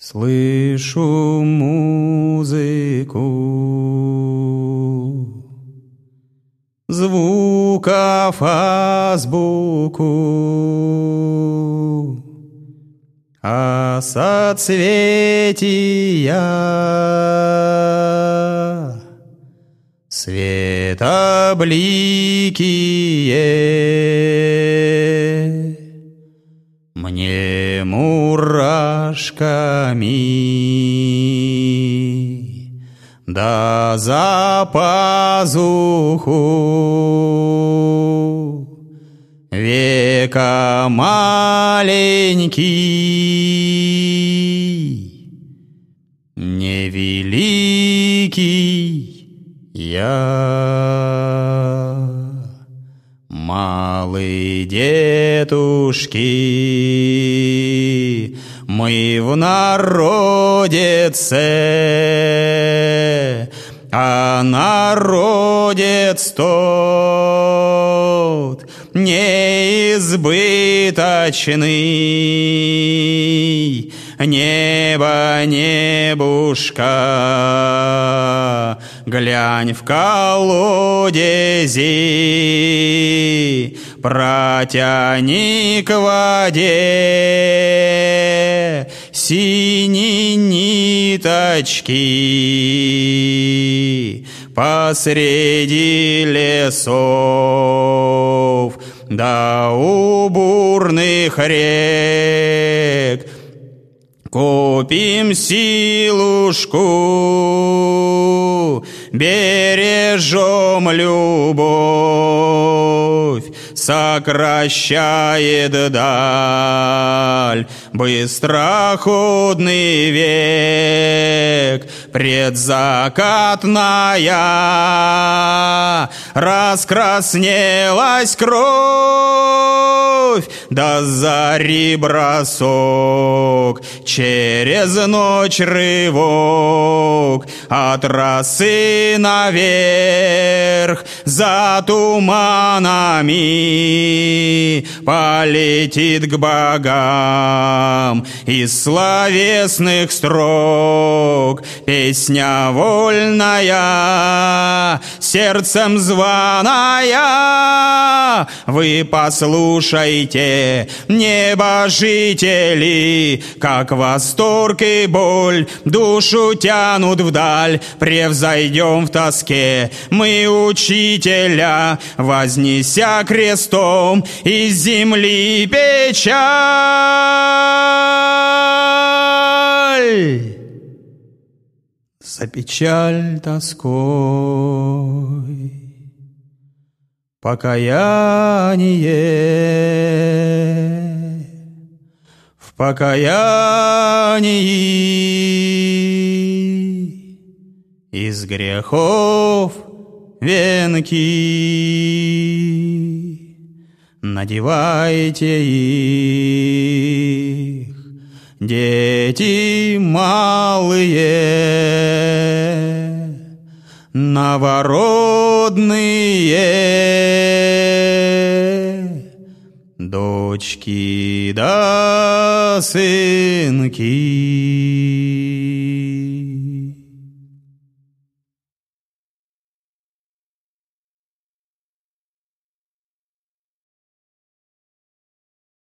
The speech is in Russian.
Слышу музыку звуков азбуку, а соцветия светобликие мне мурашками да за пазуху века маленький, невеликий я. Малые детушки, мы в народеце, а народец тот неизбыточный, небо, небушка, глянь в колодези, протяни к воде синие ниточки посреди лесов, да у бурных рек. Купим силушку, бережем любовь, сокращает даль быстроходный век. Предзакатная раскраснелась кровь, до зари бросок, через ночь рывок, от росы наверх, за туманами полетит к богам из словесных строк песня вольная, сердцем званая. Вы послушайте, небожители, как восторг и боль душу тянут вдаль. Превзойдем в тоске мы учителя, вознеся крестом из земли печаль. За печаль тоской покаяние, в покаянии из грехов венки надевайте их, дети малые, новородные, дочки да сынки.